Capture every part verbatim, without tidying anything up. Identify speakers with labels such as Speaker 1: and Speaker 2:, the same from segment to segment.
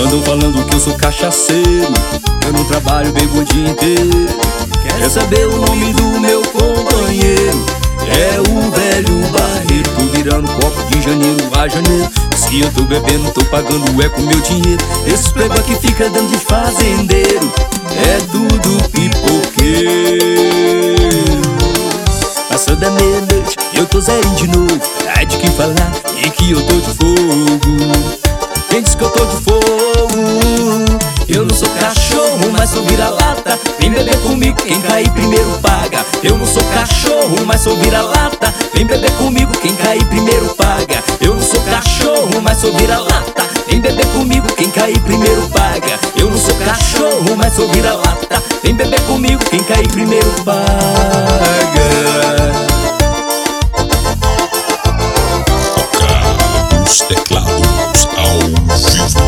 Speaker 1: Andam falando que eu sou cachaceiro, eu não trabalho, bebo o dia inteiro. Quer saber o nome do meu companheiro? É o velho barreiro. Tô virando copo de janeiro a janeiro. Se eu tô bebendo, tô pagando é com meu dinheiro. Esses pleba que fica dando de fazendeiro é tudo pipoqueiro. Passou da meia-noite, eu tô zerinho de novo. Ai de que falar e que eu tô de fogo. Quem diz que eu tô de fogo? Eu não sou cachorro, mas sou vira-lata. Vem beber comigo, quem cair primeiro paga. Eu não sou cachorro, mas sou vira-lata. Vem beber comigo, quem cair primeiro paga. Eu não sou cachorro, mas sou vira-lata. Vem beber comigo, quem cair primeiro paga. Eu não sou cachorro, mas sou vira-lata. Vem beber comigo, quem cair primeiro paga.
Speaker 2: Toca os teclados ao vivo.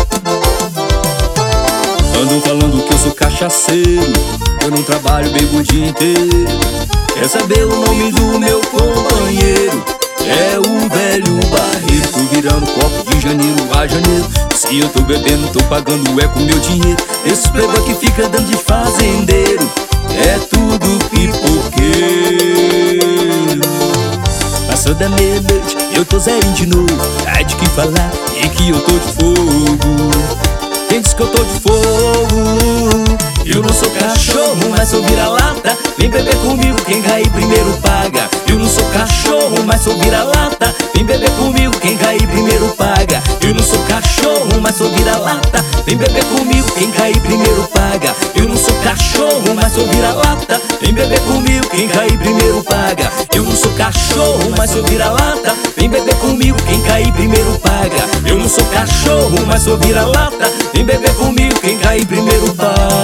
Speaker 1: Andam falando que eu sou cachaceiro, eu não trabalho, bebo o dia inteiro. Quer saber o nome do meu companheiro? É o velho barreiro. Tô virando copo de janeiro a janeiro. Se eu tô bebendo, tô pagando é com meu dinheiro. Esses pleba que fica dando de fazendeiro é tudo pipoqueiro. Passou da meia-noite, eu tô zerinho de novo. Ai de que falar e que eu tô de fogo. Quem diz que eu tô de fogo? Eu não sou cachorro, mas sou vira-lata. Vem beber comigo, quem cair primeiro paga. Eu não sou cachorro, mas sou vira-lata. Vem beber comigo, quem cair primeiro paga. Eu não sou cachorro, mas sou vira-lata. Vem beber comigo, quem cair primeiro paga. Eu não sou cachorro, mas sou vira-lata. Vem beber comigo, quem cair primeiro paga. Eu não sou cachorro, mas sou vira-lata. Vem beber comigo, quem cair primeiro paga. Eu não sou cachorro, mas sou vira-lata. Vem beber comigo, quem cair primeiro paga.